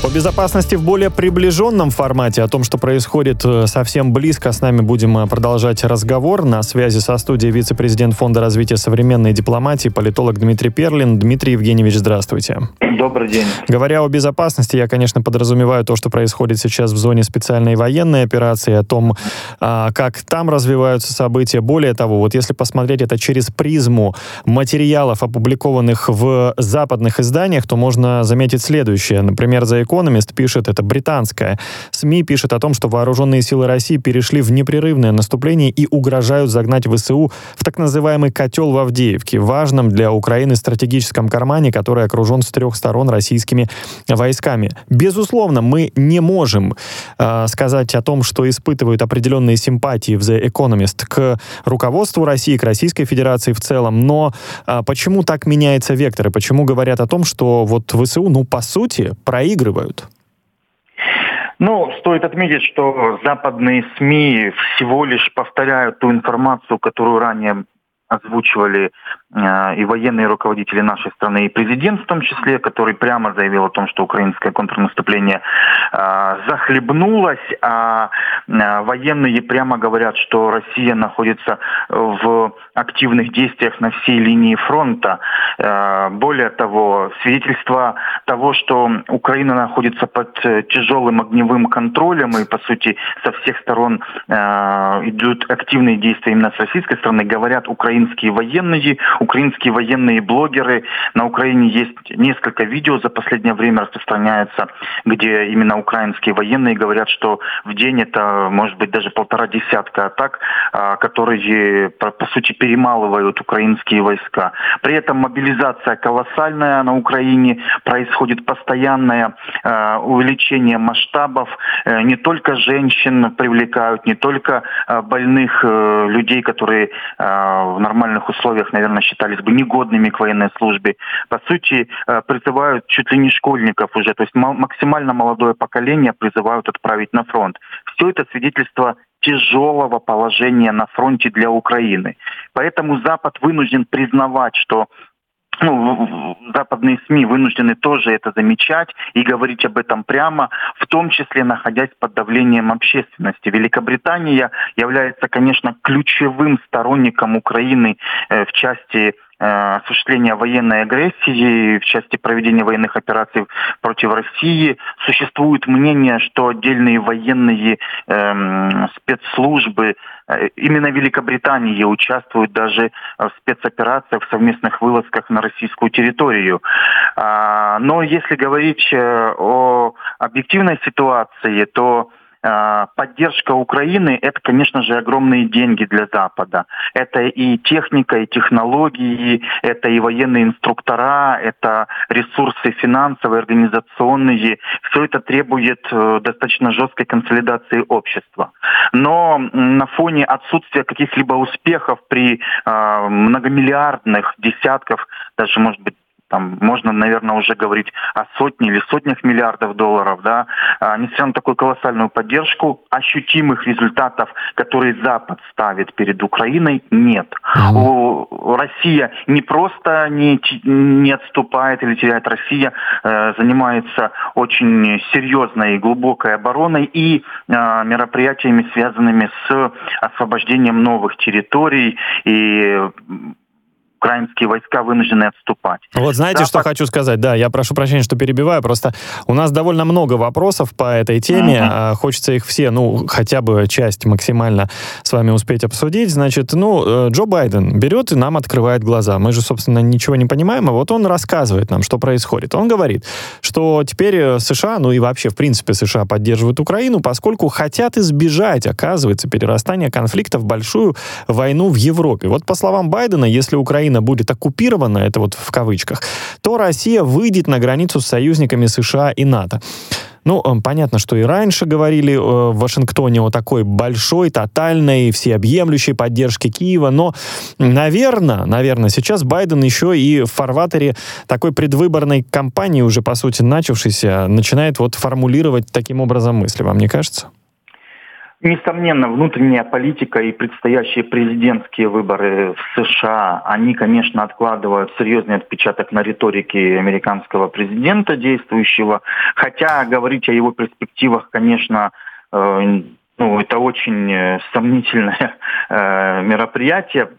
О безопасности в более приближенном формате, о том, что происходит совсем близко, с нами будем продолжать разговор. На связи со студией вице-президент Фонда развития современной дипломатии, политолог Дмитрий Перлин. Дмитрий Евгеньевич, здравствуйте. Добрый день. Говоря о безопасности, я, конечно, подразумеваю то, что происходит сейчас в зоне специальной военной операции, о том, как там развиваются события. Более того, вот если посмотреть это через призму материалов, опубликованных в западных изданиях, то можно заметить следующее. Например, The Economist пишет, это британская СМИ, пишет о том, что вооруженные силы России перешли в непрерывное наступление и угрожают загнать ВСУ в так называемый котел в Авдеевке, важном для Украины стратегическом кармане, который окружен с 3 сторон российскими войсками. Безусловно, мы не можем сказать о том, что испытывают определенные симпатии в The Economist к руководству России, к Российской Федерации в целом, но почему так меняется вектор и почему говорят о том, что вот ВСУ, по сути, проигрывают? Стоит отметить, что западные СМИ всего лишь повторяют ту информацию, которую ранее озвучивали и военные руководители нашей страны, и президент в том числе, который прямо заявил о том, что украинское контрнаступление захлебнулось, а военные прямо говорят, что Россия находится в активных действиях на всей линии фронта. Более того, свидетельство того, что Украина находится под тяжелым огневым контролем и, по сути, со всех сторон идут активные действия именно с российской стороны, говорят украинские военные блогеры. На Украине есть несколько видео за последнее время распространяется, где именно украинские военные говорят, что в день это может быть даже 1,5 десятка атак, которые, по сути, перемалывают украинские войска. При этом мобилизация колоссальная на Украине, происходит постоянное увеличение масштабов. Не только женщин привлекают, не только больных людей, которые в нормальных условиях, наверное, считались бы негодными к военной службе. По сути, призывают чуть ли не школьников уже, то есть максимально молодое поколение призывают отправить на фронт. Все это свидетельство тяжелого положения на фронте для Украины. Поэтому Запад вынужден признавать, что западные СМИ вынуждены тоже это замечать и говорить об этом прямо, в том числе находясь под давлением общественности. Великобритания является, конечно, ключевым сторонником Украины в части осуществления военной агрессии, в части проведения военных операций против России. Существует мнение, что отдельные военные спецслужбы именно Великобритании участвуют даже в спецоперациях, в совместных вылазках на российскую территорию. Но если говорить о объективной ситуации, то поддержка Украины – это, конечно же, огромные деньги для Запада. Это и техника, и технологии, это и военные инструктора, это ресурсы финансовые, организационные. Все это требует достаточно жесткой консолидации общества. Но на фоне отсутствия каких-либо успехов при многомиллиардных, десятков, даже, может быть, там можно, наверное, уже говорить о сотне или сотнях миллиардов долларов, да, несмотря на такую колоссальную поддержку, ощутимых результатов, которые Запад ставит перед Украиной, нет. Россия не просто не отступает или теряет, Россия занимается очень серьезной и глубокой обороной и мероприятиями, связанными с освобождением новых территорий, и украинские войска вынуждены отступать. Вот знаете, что хочу сказать? Да, я прошу прощения, что перебиваю, просто у нас довольно много вопросов по этой теме, хочется их все, хотя бы часть максимально с вами успеть обсудить. Значит, Джо Байден берет и нам открывает глаза. Мы же, собственно, ничего не понимаем, а вот он рассказывает нам, что происходит. Он говорит, что теперь США, и вообще, в принципе, США поддерживают Украину, поскольку хотят избежать, оказывается, перерастания конфликта в большую войну в Европе. Вот по словам Байдена, если Украина будет оккупирована, это вот в кавычках, то Россия выйдет на границу с союзниками США и НАТО. Понятно, что и раньше говорили в Вашингтоне о такой большой, тотальной, всеобъемлющей поддержке Киева, но, наверное, сейчас Байден еще и в фарватере такой предвыборной кампании, уже, по сути, начавшейся, начинает формулировать таким образом мысли. Вам не кажется? Несомненно, внутренняя политика и предстоящие президентские выборы в США, они, конечно, откладывают серьезный отпечаток на риторике американского президента действующего. Хотя говорить о его перспективах, конечно, это очень сомнительное мероприятие.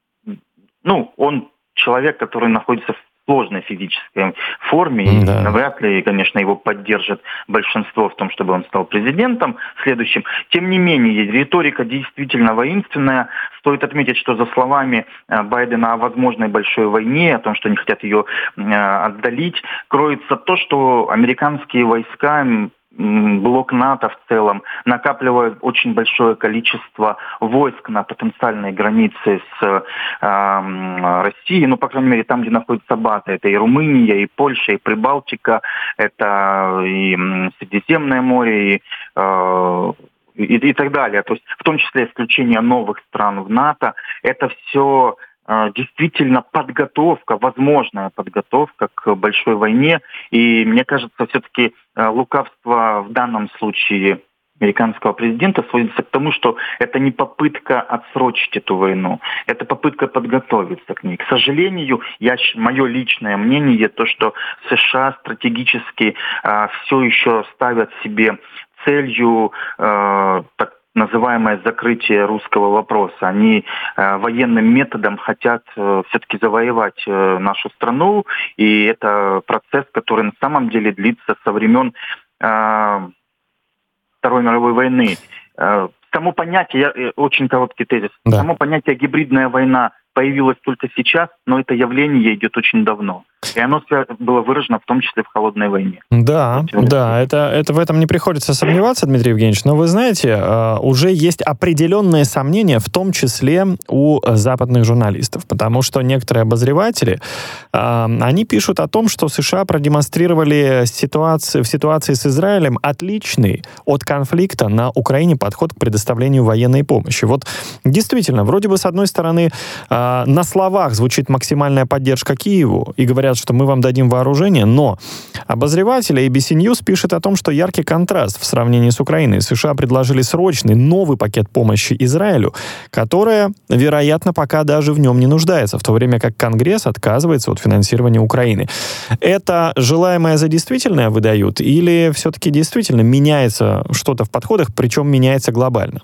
Он человек, который находится в сложной физической форме, и навряд ли, конечно, его поддержит большинство в том, чтобы он стал президентом следующим. Тем не менее, риторика действительно воинственная. Стоит отметить, что за словами Байдена о возможной большой войне, о том, что они хотят ее отдалить, кроется то, что американские войска, блок НАТО в целом накапливает очень большое количество войск на потенциальной границе с Россией, по крайней мере, там, где находится база. Это и Румыния, и Польша, и Прибалтика, это и Средиземное море, и так далее. То есть в том числе исключение новых стран в НАТО. Это все действительно подготовка, возможная подготовка к большой войне. И мне кажется, все-таки лукавство в данном случае американского президента сводится к тому, что это не попытка отсрочить эту войну, это попытка подготовиться к ней. К сожалению, мое личное мнение, то, что США стратегически все еще ставят себе целью так называемое закрытие русского вопроса. Они военным методом хотят все-таки завоевать нашу страну, и это процесс, который на самом деле длится со времен Второй мировой войны. Само понятие, очень короткий тезис, само понятие «гибридная война» появилось только сейчас, но это явление идет очень давно. И оно было выражено в том числе в холодной войне. Да, это в этом не приходится сомневаться, Дмитрий Евгеньевич, но вы знаете, уже есть определенные сомнения, в том числе у западных журналистов, потому что некоторые обозреватели, они пишут о том, что США продемонстрировали в ситуации с Израилем отличный от конфликта на Украине подход к предоставлению военной помощи. Вот действительно, вроде бы с одной стороны на словах звучит максимальная поддержка Киеву, и говорят, что мы вам дадим вооружение, но обозреватель ABC News пишет о том, что яркий контраст в сравнении с Украиной. США предложили срочный новый пакет помощи Израилю, которая, вероятно, пока даже в нем не нуждается, в то время как Конгресс отказывается от финансирования Украины. Это желаемое за действительное выдают, или все-таки действительно меняется что-то в подходах, причем меняется глобально?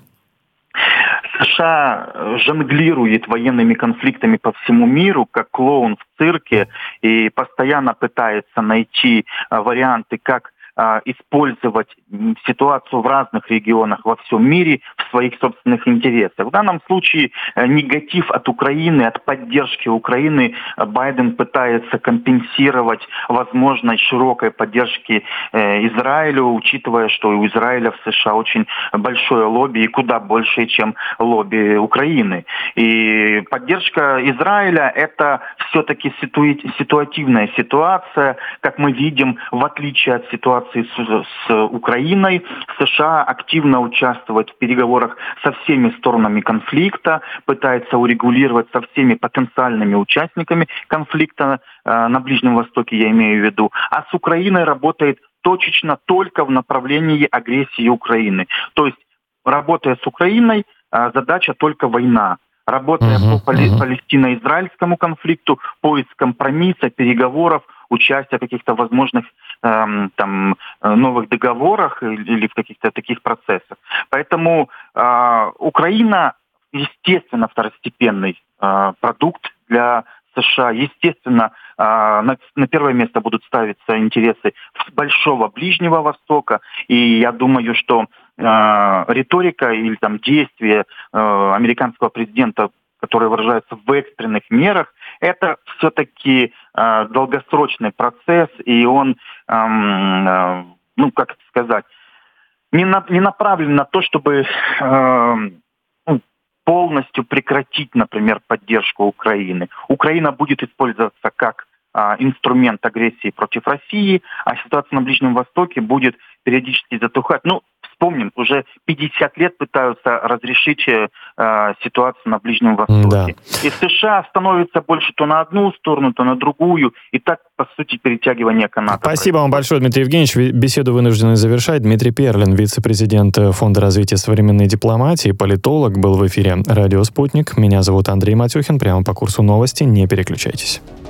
США жонглирует военными конфликтами по всему миру, как клоун в цирке, и постоянно пытается найти варианты, как использовать ситуацию в разных регионах во всем мире в своих собственных интересах. В данном случае негатив от Украины, от поддержки Украины Байден пытается компенсировать возможной широкой поддержки Израилю, учитывая, что у Израиля в США очень большое лобби и куда больше, чем лобби Украины. И поддержка Израиля – это все-таки ситуативная ситуация, как мы видим, в отличие от ситуации с Украиной. США активно участвует в переговорах со всеми сторонами конфликта, пытается урегулировать со всеми потенциальными участниками конфликта на Ближнем Востоке, я имею в виду. А с Украиной работает точечно только в направлении агрессии Украины. То есть, работая с Украиной, задача только война. Работая по палестино-израильскому конфликту, поиск компромисса, переговоров, участия в каких-то возможных новых договорах или в каких-то таких процессах. Поэтому Украина, естественно, второстепенный продукт для США. Естественно, на первое место будут ставиться интересы большого Ближнего Востока. И я думаю, что риторика или действия американского президента, которые выражаются в экстренных мерах, это все-таки долгосрочный процесс, и он, не направлен на то, чтобы полностью прекратить, например, поддержку Украины. Украина будет использоваться как инструмент агрессии против России, а ситуация на Ближнем Востоке будет периодически затухать. В Вспомним, уже 50 лет пытаются разрешить ситуацию на Ближнем Востоке. Да. И США становится больше то на одну сторону, то на другую. И так, по сути, перетягивание каната. Спасибо вам большое, Дмитрий Евгеньевич. Беседу вынуждены завершать. Дмитрий Перлин, вице-президент Фонда развития современной дипломатии, политолог, был в эфире «Радио Спутник». Меня зовут Андрей Матюхин. Прямо по курсу новости. Не переключайтесь.